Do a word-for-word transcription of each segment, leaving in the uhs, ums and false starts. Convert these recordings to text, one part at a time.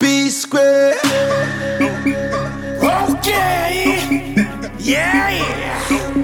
P Square. Okay. Yeah, yeah.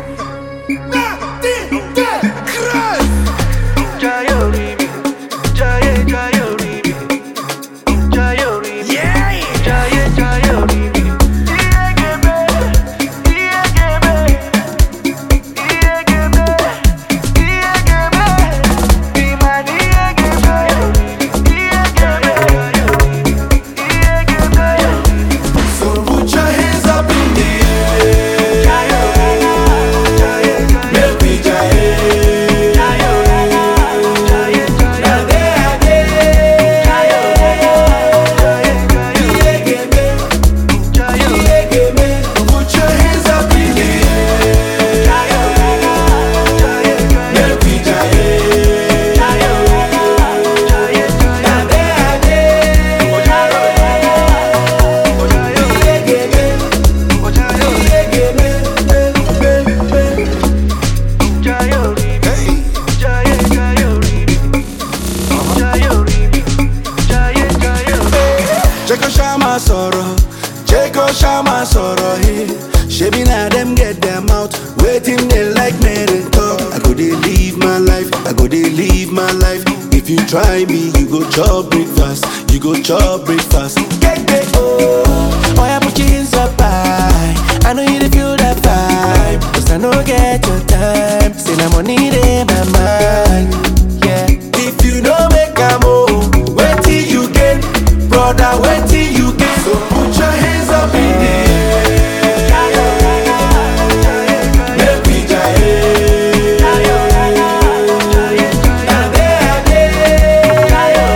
Check Shama Soro, check Shama Soro, hey. Shebi na them get them out, waiting they like me to talk. I go they live my life, I go they live my life. If you try me, you go chop breakfast, you go chop breakfast. Get get oh, boy I put your hands up high. I know you dey feel that vibe, 'cause I know get your time. Say na money in my mind, yeah. If you don't make a move, wait till you get, brother, wait till you get. So put your hands up in the air. Make we jaye. Na there dey.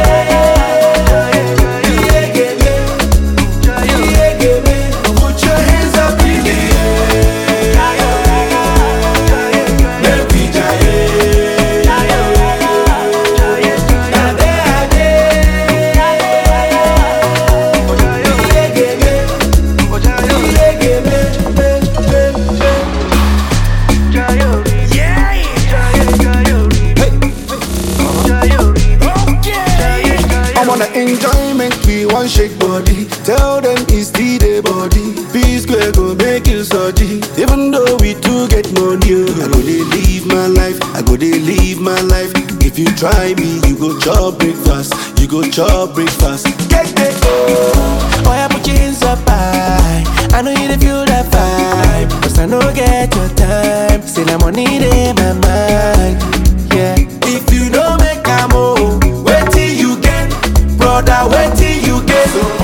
Put your hands up in the air. Make we jaye. Na there I'm on an enjoyment, we want shake body. Tell them it's the day body. P Square go make you surgy. Even though we do get money, oh. I go they live my life, I go they live my life. If you try me, you go chop breakfast, you go chop breakfast. Get get oh, boy I put your hands up high. I know you dey feel that vibe, 'cause I know get your time. Say na money in my mind, yeah. if you don't make a move, wait till you get, brother, wait till you get. So